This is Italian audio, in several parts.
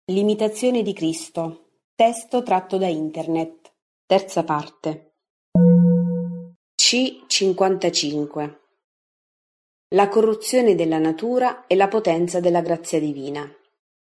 L'imitazione di Cristo. Testo tratto da Internet. Terza parte. C55. La corruzione della natura e la potenza della grazia divina.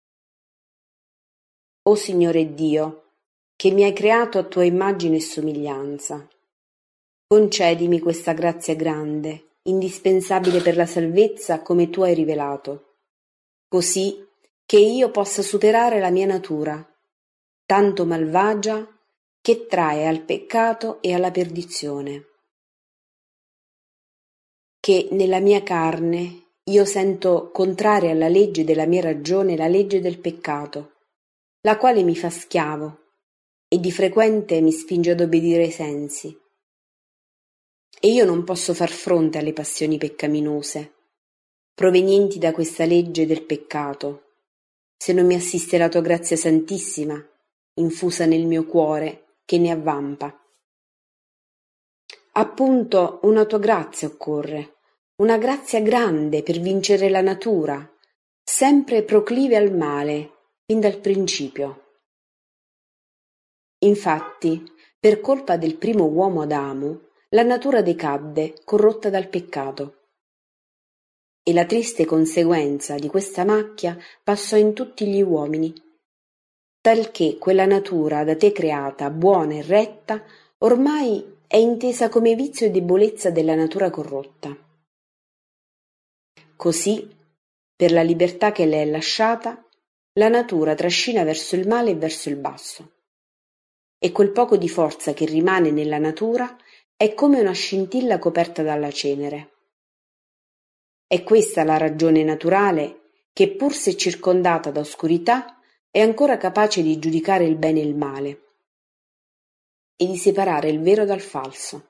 O Signore Dio, che mi hai creato a tua immagine e somiglianza, concedimi questa grazia grande, indispensabile per la salvezza come tu hai rivelato, così che io possa superare la mia natura, tanto malvagia che trae al peccato e alla perdizione. Che nella mia carne io sento contraria alla legge della mia ragione la legge del peccato, la quale mi fa schiavo e di frequente mi spinge ad obbedire ai sensi. E io non posso far fronte alle passioni peccaminose, provenienti da questa legge del peccato, se non mi assiste la tua grazia santissima, infusa nel mio cuore, che ne avvampa. Appunto una tua grazia occorre, una grazia grande per vincere la natura, sempre proclive al male, fin dal principio. Infatti, per colpa del primo uomo Adamo, la natura decadde, corrotta dal peccato. E la triste conseguenza di questa macchia passò in tutti gli uomini, talché quella natura da te creata, buona e retta, ormai è intesa come vizio e debolezza della natura corrotta. Così, per la libertà che le è lasciata, la natura trascina verso il male e verso il basso. E quel poco di forza che rimane nella natura è come una scintilla coperta dalla cenere. È questa la ragione naturale che, pur se circondata da oscurità, è ancora capace di giudicare il bene e il male e di separare il vero dal falso.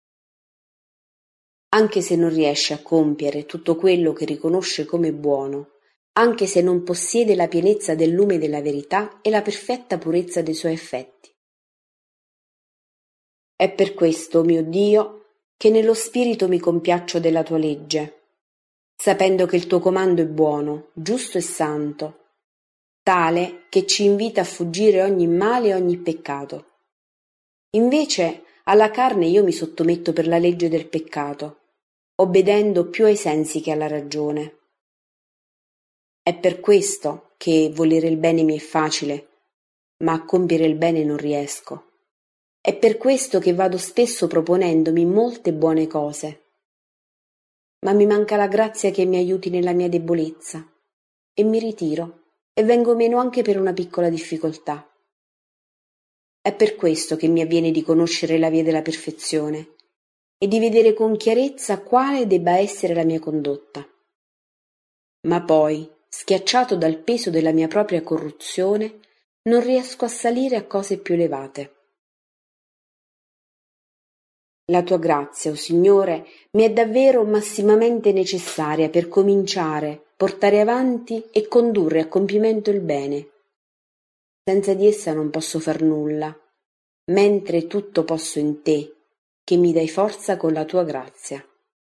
Anche se non riesce a compiere tutto quello che riconosce come buono, anche se non possiede la pienezza del lume della verità e la perfetta purezza dei suoi effetti. È per questo, mio Dio, che nello spirito mi compiaccio della tua legge, sapendo che il tuo comando è buono, giusto e santo, tale che ci invita a fuggire ogni male e ogni peccato. Invece alla carne io mi sottometto per la legge del peccato, obbedendo più ai sensi che alla ragione. È per questo che volere il bene mi è facile, ma a compiere il bene non riesco. È per questo che vado spesso proponendomi molte buone cose, ma mi manca la grazia che mi aiuti nella mia debolezza, e mi ritiro, e vengo meno anche per una piccola difficoltà. È per questo che mi avviene di conoscere la via della perfezione e di vedere con chiarezza quale debba essere la mia condotta. Ma poi, schiacciato dal peso della mia propria corruzione, non riesco a salire a cose più elevate. La tua grazia, o Signore, mi è davvero massimamente necessaria per cominciare, portare avanti e condurre a compimento il bene. Senza di essa non posso far nulla, mentre tutto posso in te, che mi dai forza con la tua grazia.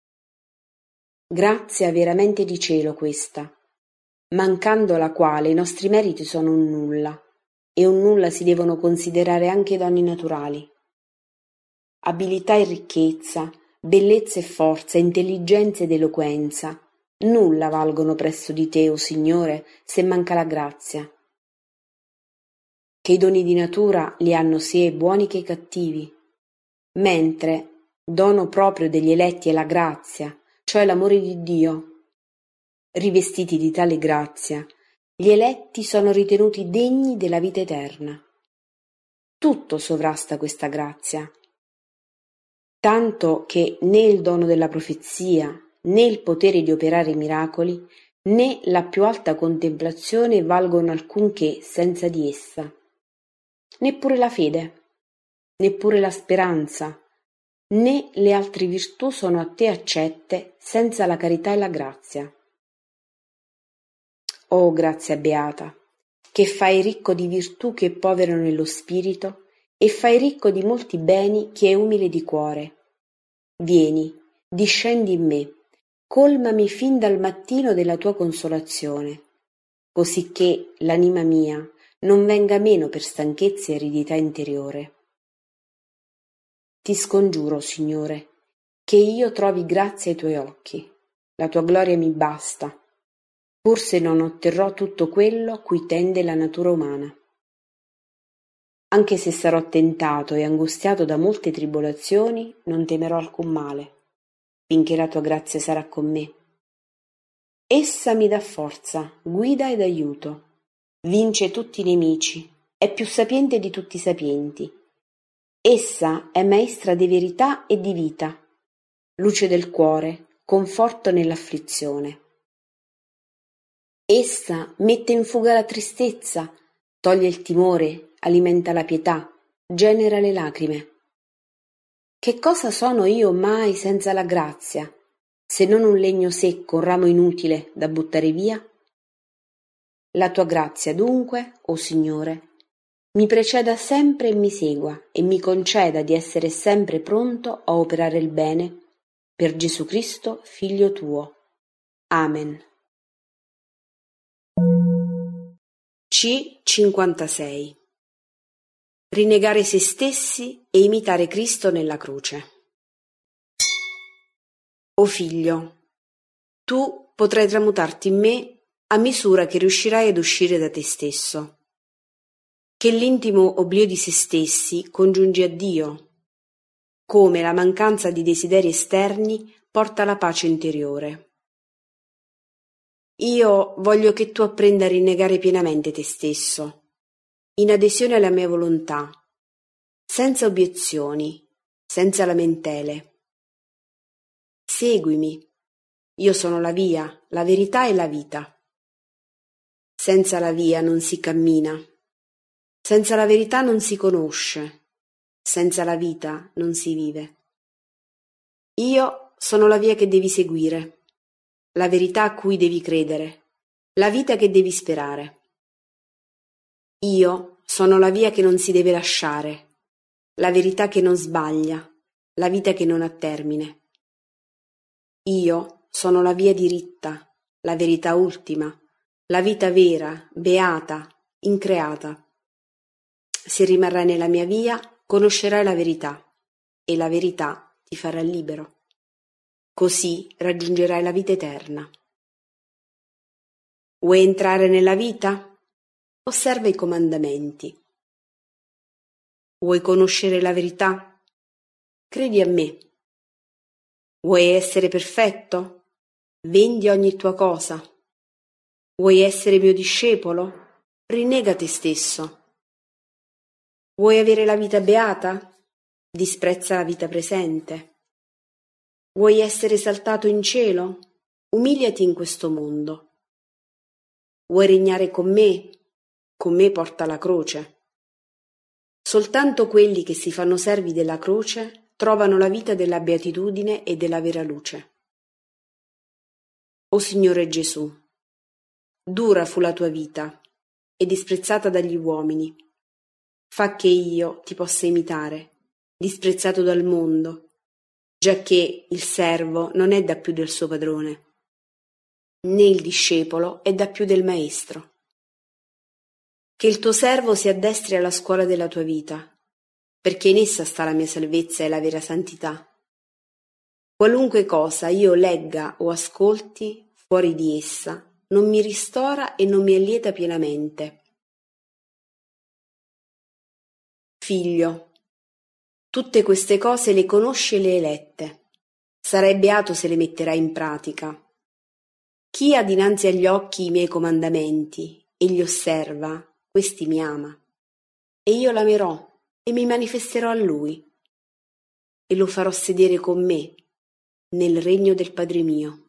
Grazia veramente di cielo questa, mancando la quale i nostri meriti sono un nulla, e un nulla si devono considerare anche i doni naturali. Abilità e ricchezza, bellezza e forza, intelligenza ed eloquenza, nulla valgono presso di te, o Signore, se manca la grazia. Che i doni di natura li hanno sia i buoni che i cattivi, mentre dono proprio degli eletti è la grazia, cioè l'amore di Dio. Rivestiti di tale grazia, gli eletti sono ritenuti degni della vita eterna. Tutto sovrasta questa grazia, tanto che né il dono della profezia, né il potere di operare miracoli, né la più alta contemplazione valgono alcunché senza di essa. Neppure la fede, neppure la speranza, né le altre virtù sono a te accette senza la carità e la grazia. O grazia beata, che fai ricco di virtù chi è povero nello spirito e fai ricco di molti beni chi è umile di cuore. Vieni, discendi in me, colmami fin dal mattino della tua consolazione, cosicché l'anima mia, non venga meno per stanchezza e aridità interiore. Ti scongiuro, Signore, che io trovi grazia ai tuoi occhi. La tua gloria mi basta, pur se non otterrò tutto quello cui tende la natura umana. Anche se sarò tentato e angustiato da molte tribolazioni, non temerò alcun male, finché la tua grazia sarà con me. Essa mi dà forza, guida ed aiuto, vince tutti i nemici, è più sapiente di tutti i sapienti. Essa è maestra di verità e di vita, luce del cuore, conforto nell'afflizione. Essa mette in fuga la tristezza, toglie il timore, alimenta la pietà, genera le lacrime. Che cosa sono io mai senza la grazia, se non un legno secco, un ramo inutile da buttare via? La tua grazia dunque, o Signore, mi preceda sempre e mi segua e mi conceda di essere sempre pronto a operare il bene per Gesù Cristo, Figlio tuo. Amen. C56. Rinnegare se stessi e imitare Cristo nella croce. O Figlio, tu potrai tramutarti in me a misura che riuscirai ad uscire da te stesso. Che l'intimo oblio di se stessi congiungi a Dio, come la mancanza di desideri esterni porta alla pace interiore. Io voglio che tu apprenda a rinnegare pienamente te stesso, in adesione alla mia volontà, senza obiezioni, senza lamentele. Seguimi, io sono la via, la verità e la vita. Senza la via non si cammina, senza la verità non si conosce, senza la vita non si vive. Io sono la via che devi seguire, la verità a cui devi credere, la vita che devi sperare. Io sono la via che non si deve lasciare, la verità che non sbaglia, la vita che non ha termine. Io sono la via diritta, la verità ultima, la vita vera, beata, increata. Se rimarrai nella mia via, conoscerai la verità, e la verità ti farà libero. Così raggiungerai la vita eterna. Vuoi entrare nella vita? Osserva i comandamenti. Vuoi conoscere la verità? Credi a me. Vuoi essere perfetto? Vendi ogni tua cosa. Vuoi essere mio discepolo? Rinnega te stesso. Vuoi avere la vita beata? Disprezza la vita presente. Vuoi essere esaltato in cielo? Umiliati in questo mondo. Vuoi regnare con me? Con me porta la croce. Soltanto quelli che si fanno servi della croce trovano la vita della beatitudine e della vera luce. O Signore Gesù, dura fu la tua vita e disprezzata dagli uomini. Fa che io ti possa imitare, disprezzato dal mondo, giacché il servo non è da più del suo padrone, né il discepolo è da più del maestro. Che il tuo servo si addestri alla scuola della tua vita, perché in essa sta la mia salvezza e la vera santità. Qualunque cosa io legga o ascolti fuori di essa non mi ristora e non mi allieta pienamente. Figlio, tutte queste cose le conosci e le hai lette. Sarai beato se le metterai in pratica. Chi ha dinanzi agli occhi i miei comandamenti e li osserva, questi mi ama. E io l'amerò e mi manifesterò a lui. E lo farò sedere con me nel regno del Padre mio.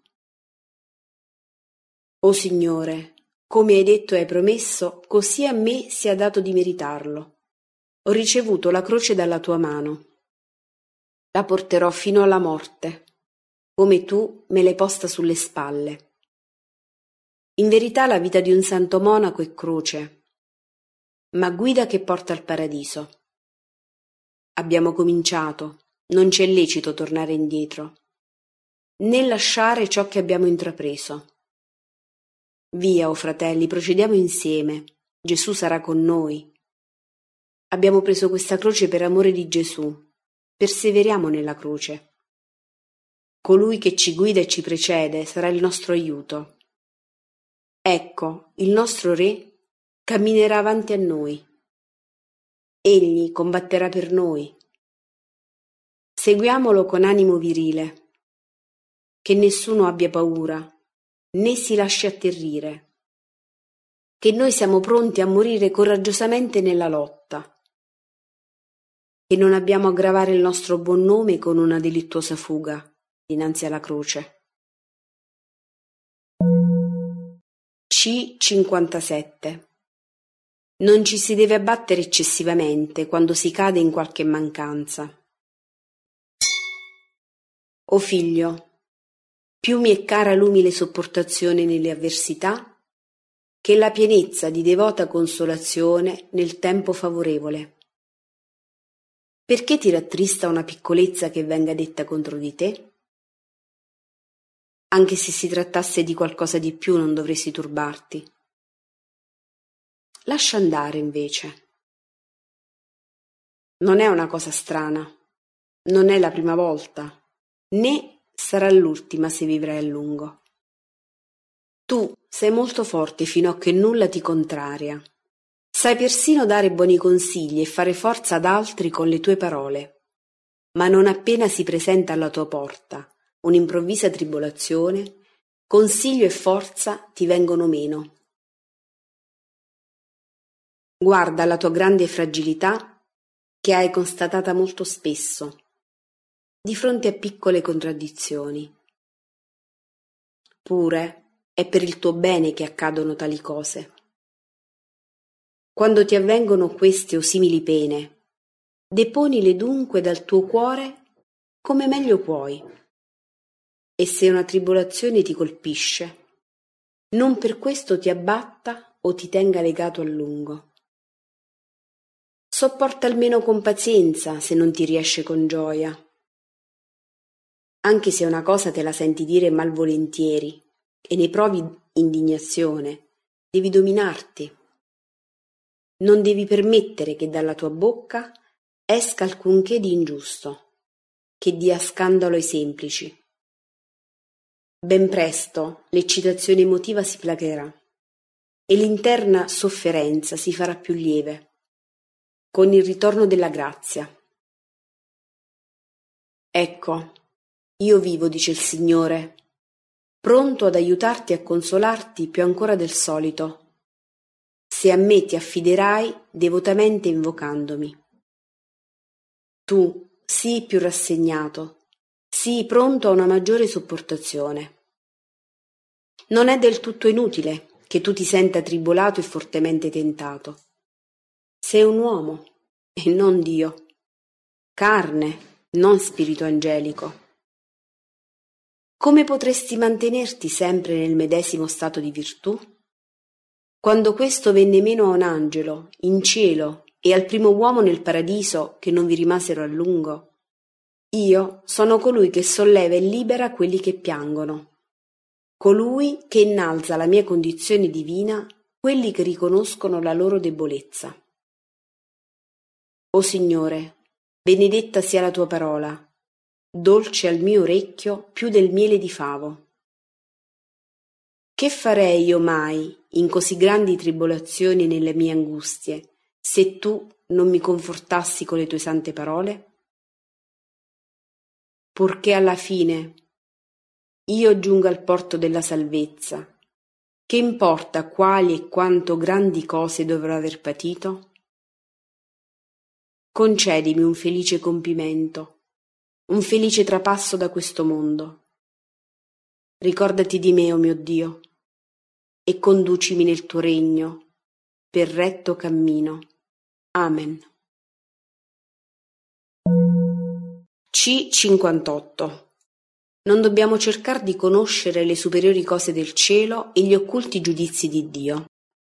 O Signore, come hai detto e hai promesso, così a me sia dato di meritarlo. Ho ricevuto la croce dalla tua mano. La porterò fino alla morte, come tu me l'hai posta sulle spalle. In verità la vita di un santo monaco è croce, ma guida che porta al paradiso. Abbiamo cominciato, non c'è lecito tornare indietro, né lasciare ciò che abbiamo intrapreso. Via, o fratelli, procediamo insieme, Gesù sarà con noi. Abbiamo preso questa croce per amore di Gesù. Perseveriamo nella croce. Colui che ci guida e ci precede sarà il nostro aiuto. Ecco, il nostro Re camminerà avanti a noi. Egli combatterà per noi. Seguiamolo con animo virile. Che nessuno abbia paura, né si lasci atterrire. Che noi siamo pronti a morire coraggiosamente nella lotta. Che non abbiamo a gravare il nostro buon nome con una delittuosa fuga dinanzi alla croce. C57. Non ci si deve abbattere eccessivamente quando si cade in qualche mancanza. O figlio, più mi è cara l'umile sopportazione nelle avversità che la pienezza di devota consolazione nel tempo favorevole. Perché ti rattrista una piccolezza che venga detta contro di te? Anche se si trattasse di qualcosa di più non dovresti turbarti. Lascia andare invece. Non è una cosa strana, non è la prima volta, né sarà l'ultima se vivrai a lungo. Tu sei molto forte fino a che nulla ti contraria. Sai persino dare buoni consigli e fare forza ad altri con le tue parole. Ma non appena si presenta alla tua porta un'improvvisa tribolazione, consiglio e forza ti vengono meno. Guarda la tua grande fragilità che hai constatata molto spesso, di fronte a piccole contraddizioni. Pure è per il tuo bene che accadono tali cose. Quando ti avvengono queste o simili pene, deponile dunque dal tuo cuore come meglio puoi. E se una tribolazione ti colpisce, non per questo ti abbatta o ti tenga legato a lungo. Sopporta almeno con pazienza se non ti riesce con gioia. Anche se una cosa te la senti dire malvolentieri e ne provi indignazione, devi dominarti. Non devi permettere che dalla tua bocca esca alcunché di ingiusto, che dia scandalo ai semplici. Ben presto l'eccitazione emotiva si placherà e l'interna sofferenza si farà più lieve, con il ritorno della grazia. Ecco, io vivo, dice il Signore, pronto ad aiutarti e a consolarti più ancora del solito, se a me ti affiderai devotamente invocandomi. Tu sii più rassegnato, sii pronto a una maggiore sopportazione. Non è del tutto inutile che tu ti senta tribolato e fortemente tentato. Sei un uomo e non Dio, carne, non spirito angelico. Come potresti mantenerti sempre nel medesimo stato di virtù? Quando questo venne meno a un angelo, in cielo, e al primo uomo nel paradiso, che non vi rimasero a lungo, io sono colui che solleva e libera quelli che piangono, colui che innalza la mia condizione divina quelli che riconoscono la loro debolezza. O Signore, benedetta sia la tua parola, dolce al mio orecchio più del miele di favo. Che farei io mai in così grandi tribolazioni e nelle mie angustie, se tu non mi confortassi con le tue sante parole? Purché alla fine io giunga al porto della salvezza, che importa quali e quanto grandi cose dovrò aver patito? Concedimi un felice compimento, un felice trapasso da questo mondo. Ricordati di me, o mio Dio, e conducimi nel tuo regno per retto cammino. Amen. C58. Non dobbiamo cercare di conoscere le superiori cose del cielo e gli occulti giudizi di Dio.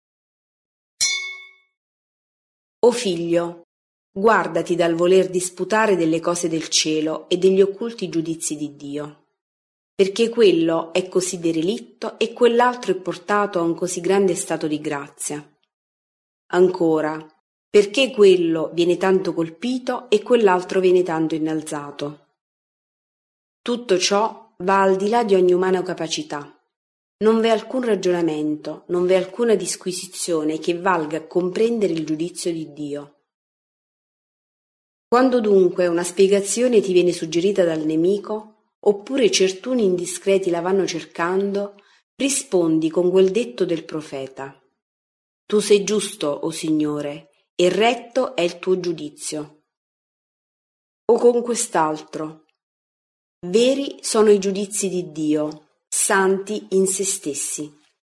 O figlio, guardati dal voler disputare delle cose del cielo e degli occulti giudizi di Dio, perché quello è così derelitto e quell'altro è portato a un così grande stato di grazia. Ancora, perché quello viene tanto colpito e quell'altro viene tanto innalzato? Tutto ciò va al di là di ogni umana capacità. Non v'è alcun ragionamento, non v'è alcuna disquisizione che valga a comprendere il giudizio di Dio. Quando dunque una spiegazione ti viene suggerita dal nemico, oppure certuni indiscreti la vanno cercando, rispondi con quel detto del profeta: Tu sei giusto, o Signore, e retto è il tuo giudizio. O con quest'altro: Veri sono i giudizi di Dio, santi in se stessi.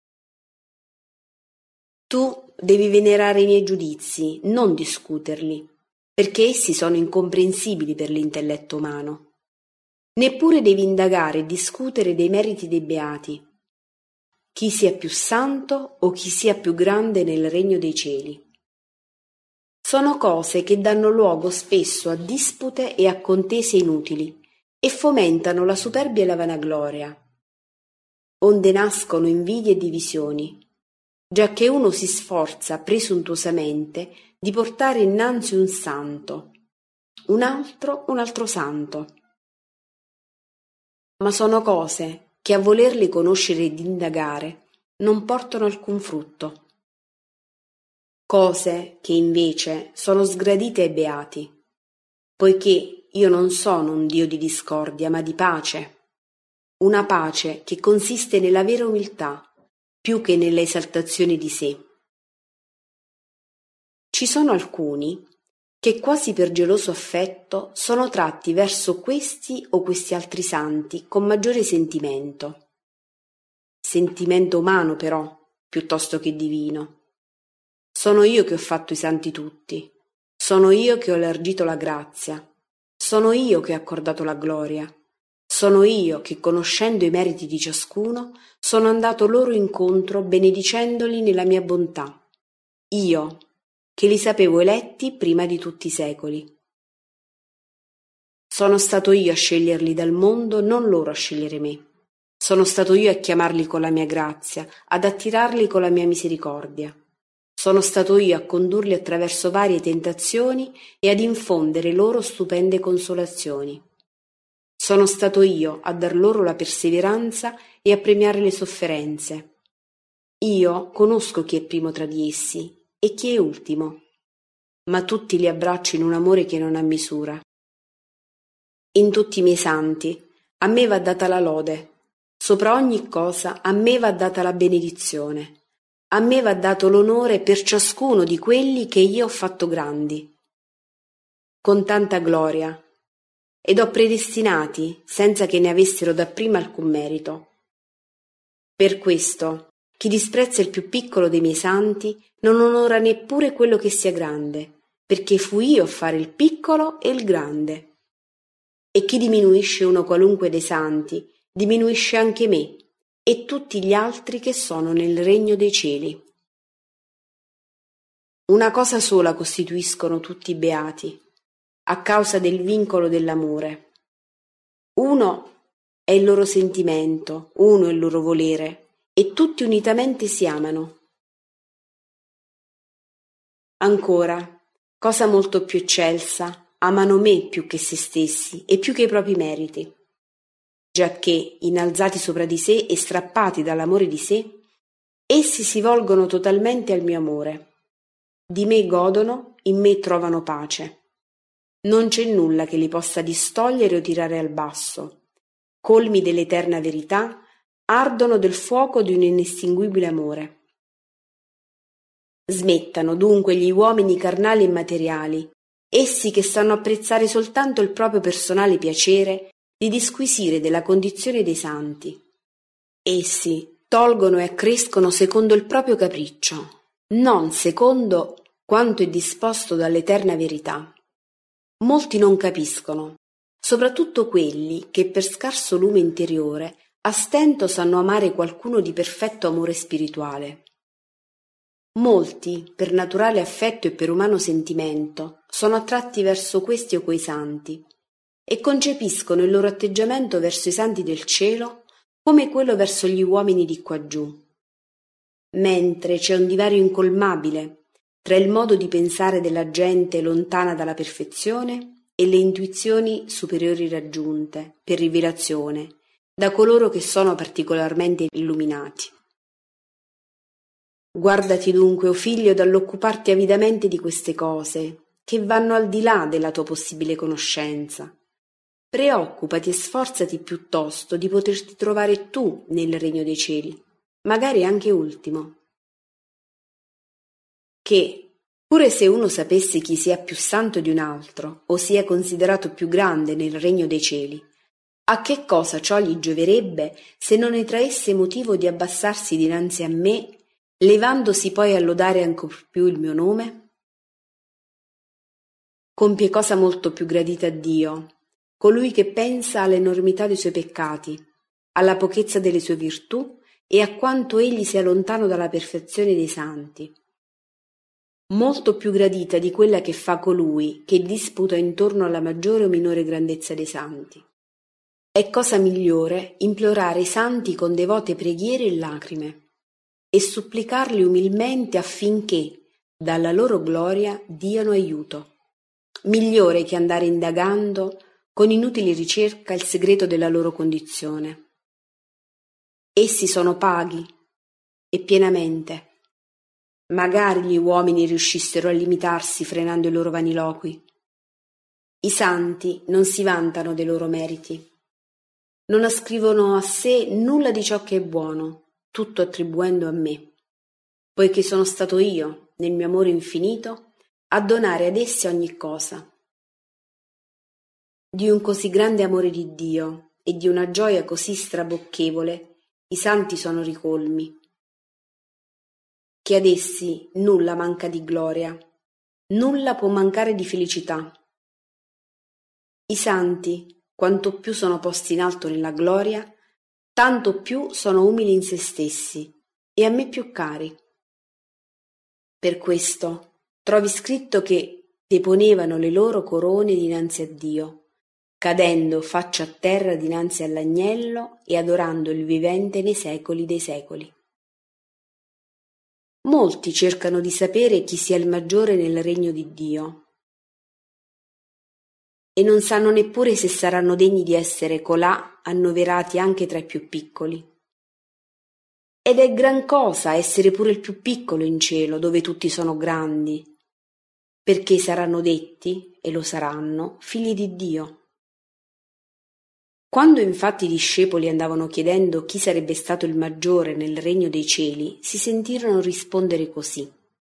Tu devi venerare i miei giudizi, non discuterli, perché essi sono incomprensibili per l'intelletto umano. Neppure devi indagare e discutere dei meriti dei beati, chi sia più santo o chi sia più grande nel regno dei cieli. Sono cose che danno luogo spesso a dispute e a contese inutili e fomentano la superbia e la vanagloria, onde nascono invidie e divisioni, giacché uno si sforza presuntuosamente di portare innanzi un santo, un altro santo. Ma sono cose che a volerle conoscere ed indagare non portano alcun frutto. Cose che invece sono sgradite ai beati, poiché io non sono un Dio di discordia, ma di pace, una pace che consiste nella vera umiltà più che nella esaltazione di sé. Ci sono alcuni che quasi per geloso affetto sono tratti verso questi o questi altri santi con maggiore sentimento umano però, piuttosto che divino. Sono io che ho fatto i santi tutti, sono io che ho elargito la grazia, sono io che ho accordato la gloria, sono io che, conoscendo i meriti di ciascuno, sono andato loro incontro benedicendoli nella mia bontà, io che li sapevo eletti prima di tutti i secoli. Sono stato io a sceglierli dal mondo, non loro a scegliere me. Sono stato io a chiamarli con la mia grazia, ad attirarli con la mia misericordia. Sono stato io a condurli attraverso varie tentazioni e ad infondere loro stupende consolazioni. Sono stato io a dar loro la perseveranza e a premiare le sofferenze. Io conosco chi è primo tra di essi e chi è ultimo, ma tutti li abbraccio in un amore che non ha misura. In tutti i miei santi a me va data la lode, sopra ogni cosa a me va data la benedizione, a me va dato l'onore per ciascuno di quelli che io ho fatto grandi, con tanta gloria, ed ho predestinati senza che ne avessero dapprima alcun merito. Per questo, chi disprezza il più piccolo dei miei santi non onora neppure quello che sia grande, perché fui io a fare il piccolo e il grande. E chi diminuisce uno qualunque dei santi, diminuisce anche me e tutti gli altri che sono nel regno dei cieli. Una cosa sola costituiscono tutti i beati, a causa del vincolo dell'amore. Uno è il loro sentimento, uno è il loro volere, e tutti unitamente si amano. Ancora, cosa molto più eccelsa, amano me più che se stessi e più che i propri meriti, giacché, innalzati sopra di sé e strappati dall'amore di sé, essi si volgono totalmente al mio amore. Di me godono, in me trovano pace. Non c'è nulla che li possa distogliere o tirare al basso. Colmi dell'eterna verità, ardono del fuoco di un inestinguibile amore. Smettano dunque gli uomini carnali e materiali, essi che sanno apprezzare soltanto il proprio personale piacere, di disquisire della condizione dei santi. Essi tolgono e accrescono secondo il proprio capriccio, non secondo quanto è disposto dall'eterna verità. Molti non capiscono, soprattutto quelli che per scarso lume interiore a stento sanno amare qualcuno di perfetto amore spirituale. Molti, per naturale affetto e per umano sentimento, sono attratti verso questi o quei santi e concepiscono il loro atteggiamento verso i santi del cielo come quello verso gli uomini di quaggiù. Mentre c'è un divario incolmabile tra il modo di pensare della gente lontana dalla perfezione e le intuizioni superiori raggiunte, per rivelazione, da coloro che sono particolarmente illuminati. Guardati dunque, o figlio, dall'occuparti avidamente di queste cose, che vanno al di là della tua possibile conoscenza. Preoccupati e sforzati piuttosto di poterti trovare tu nel regno dei cieli, magari anche ultimo. Che, pure se uno sapesse chi sia più santo di un altro, o sia considerato più grande nel regno dei cieli, a che cosa ciò gli gioverebbe se non ne traesse motivo di abbassarsi dinanzi a me, levandosi poi a lodare ancor più il mio nome? Compie cosa molto più gradita a Dio, colui che pensa all'enormità dei suoi peccati, alla pochezza delle sue virtù e a quanto egli sia lontano dalla perfezione dei santi. Molto più gradita di quella che fa colui che disputa intorno alla maggiore o minore grandezza dei santi. È cosa migliore implorare i santi con devote preghiere e lacrime e supplicarli umilmente affinché dalla loro gloria diano aiuto. Migliore che andare indagando con inutili ricerca il segreto della loro condizione. Essi sono paghi e pienamente. Magari gli uomini riuscissero a limitarsi frenando i loro vaniloqui. I santi non si vantano dei loro meriti. Non ascrivono a sé nulla di ciò che è buono, tutto attribuendo a me, poiché sono stato io, nel mio amore infinito, a donare ad essi ogni cosa. Di un così grande amore di Dio e di una gioia così strabocchevole, i santi sono ricolmi. Che ad essi nulla manca di gloria, nulla può mancare di felicità. I santi, quanto più sono posti in alto nella gloria, tanto più sono umili in se stessi e a me più cari. Per questo trovi scritto che deponevano le loro corone dinanzi a Dio, cadendo faccia a terra dinanzi all'agnello e adorando il vivente nei secoli dei secoli. Molti cercano di sapere chi sia il maggiore nel regno di Dio e non sanno neppure se saranno degni di essere colà annoverati anche tra i più piccoli. Ed è gran cosa essere pure il più piccolo in cielo, dove tutti sono grandi, perché saranno detti, e lo saranno, figli di Dio. Quando infatti i discepoli andavano chiedendo chi sarebbe stato il maggiore nel regno dei cieli, si sentirono rispondere così: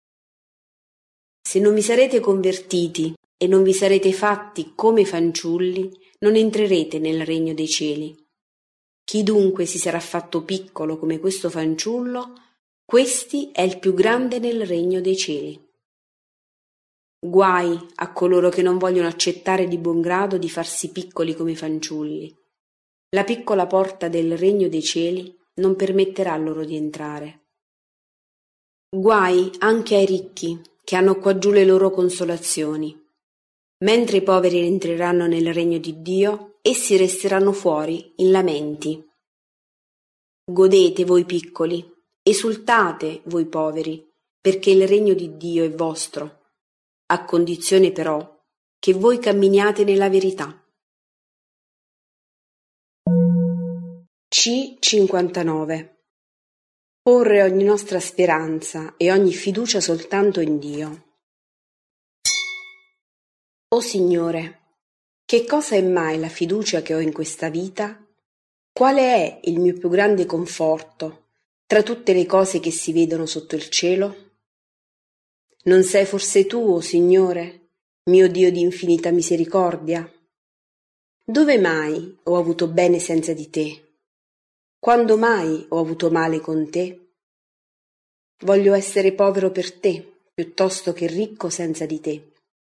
se non vi sarete convertiti e non vi sarete fatti come i fanciulli, non entrerete nel regno dei cieli. Chi dunque si sarà fatto piccolo come questo fanciullo, questi è il più grande nel regno dei cieli. Guai a coloro che non vogliono accettare di buon grado di farsi piccoli come i fanciulli. La piccola porta del regno dei cieli non permetterà loro di entrare. Guai anche ai ricchi che hanno quaggiù le loro consolazioni. Mentre i poveri entreranno nel regno di Dio, essi resteranno fuori in lamenti. Godete voi piccoli, esultate voi poveri, perché il regno di Dio è vostro, a condizione però che voi camminiate nella verità. C59. Porre ogni nostra speranza e ogni fiducia soltanto in Dio. O Signore, che cosa è mai la fiducia che ho in questa vita? Quale è il mio più grande conforto tra tutte le cose che si vedono sotto il cielo? Non sei forse tu, o Signore, mio Dio di infinita misericordia? Dove mai ho avuto bene senza di te? Quando mai ho avuto male con te? Voglio essere povero per te, piuttosto che ricco senza di te.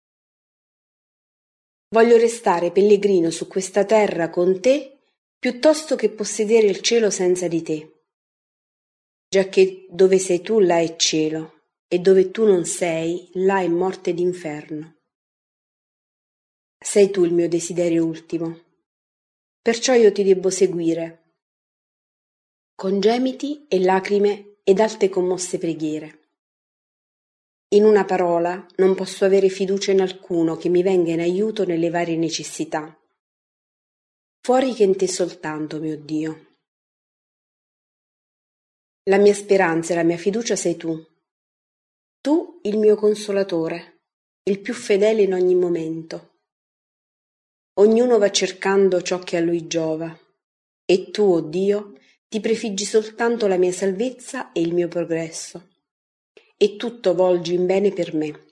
Voglio restare pellegrino su questa terra con te, piuttosto che possedere il cielo senza di te. Giacché dove sei tu là è cielo, e dove tu non sei là è morte ed inferno. Sei tu il mio desiderio ultimo, perciò io ti debbo seguire, con gemiti e lacrime ed alte commosse preghiere. In una parola, non posso avere fiducia in alcuno che mi venga in aiuto nelle varie necessità. Fuori che in te soltanto, mio Dio. La mia speranza e la mia fiducia sei tu. Tu, il mio consolatore, il più fedele in ogni momento. Ognuno va cercando ciò che a lui giova, e tu, o Dio, ti prefiggi soltanto la mia salvezza e il mio progresso, e tutto volgi in bene per me.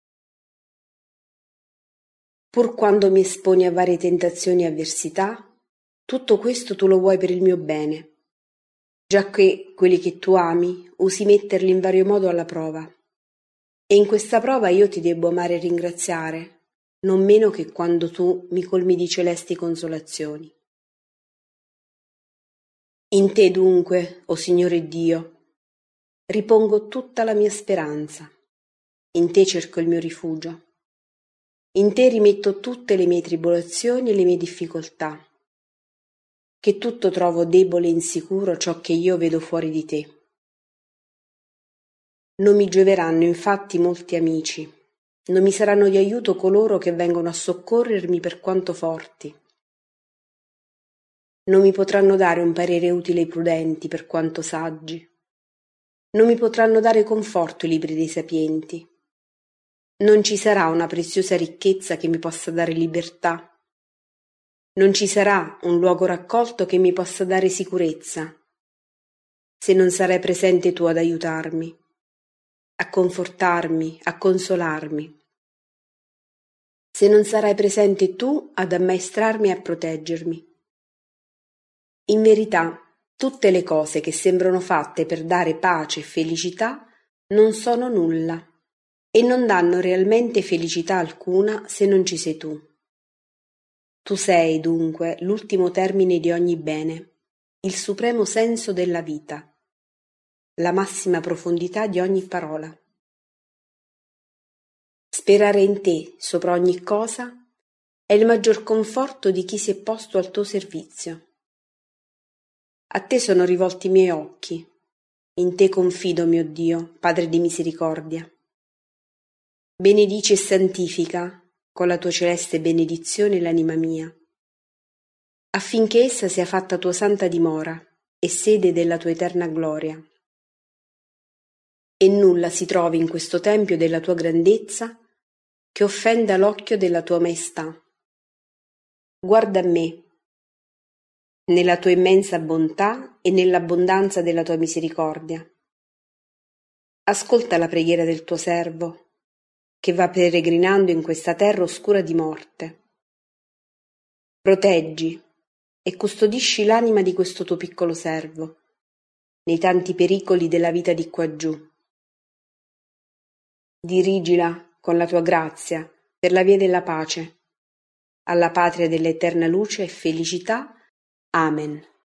Pur quando mi esponi a varie tentazioni e avversità, tutto questo tu lo vuoi per il mio bene, giacché quelli che tu ami usi metterli in vario modo alla prova. E in questa prova io ti debbo amare e ringraziare, non meno che quando tu mi colmi di celesti consolazioni. In te dunque, o Signore Dio, ripongo tutta la mia speranza, in te cerco il mio rifugio, in te rimetto tutte le mie tribolazioni e le mie difficoltà, che tutto trovo debole e insicuro ciò che io vedo fuori di te. Non mi gioveranno infatti molti amici, non mi saranno di aiuto coloro che vengono a soccorrermi per quanto forti. Non mi potranno dare un parere utile ai prudenti per quanto saggi. Non mi potranno dare conforto i libri dei sapienti. Non ci sarà una preziosa ricchezza che mi possa dare libertà. Non ci sarà un luogo raccolto che mi possa dare sicurezza, se non sarai presente tu ad aiutarmi, a confortarmi, a consolarmi. Se non sarai presente tu ad ammaestrarmi e a proteggermi. In verità, tutte le cose che sembrano fatte per dare pace e felicità non sono nulla e non danno realmente felicità alcuna se non ci sei tu. Tu sei, dunque, l'ultimo termine di ogni bene, il supremo senso della vita, la massima profondità di ogni parola. Sperare in te sopra ogni cosa è il maggior conforto di chi si è posto al tuo servizio. A te sono rivolti i miei occhi, in te confido, mio Dio, Padre di misericordia. Benedici e santifica con la tua celeste benedizione l'anima mia, affinché essa sia fatta tua santa dimora e sede della tua eterna gloria. E nulla si trovi in questo tempio della tua grandezza che offenda l'occhio della tua maestà. Guarda a me, nella tua immensa bontà e nell'abbondanza della tua misericordia. Ascolta la preghiera del tuo servo, che va peregrinando in questa terra oscura di morte. Proteggi e custodisci l'anima di questo tuo piccolo servo, nei tanti pericoli della vita di quaggiù. Dirigila con la tua grazia per la via della pace, alla patria dell'eterna luce e felicità. Amen.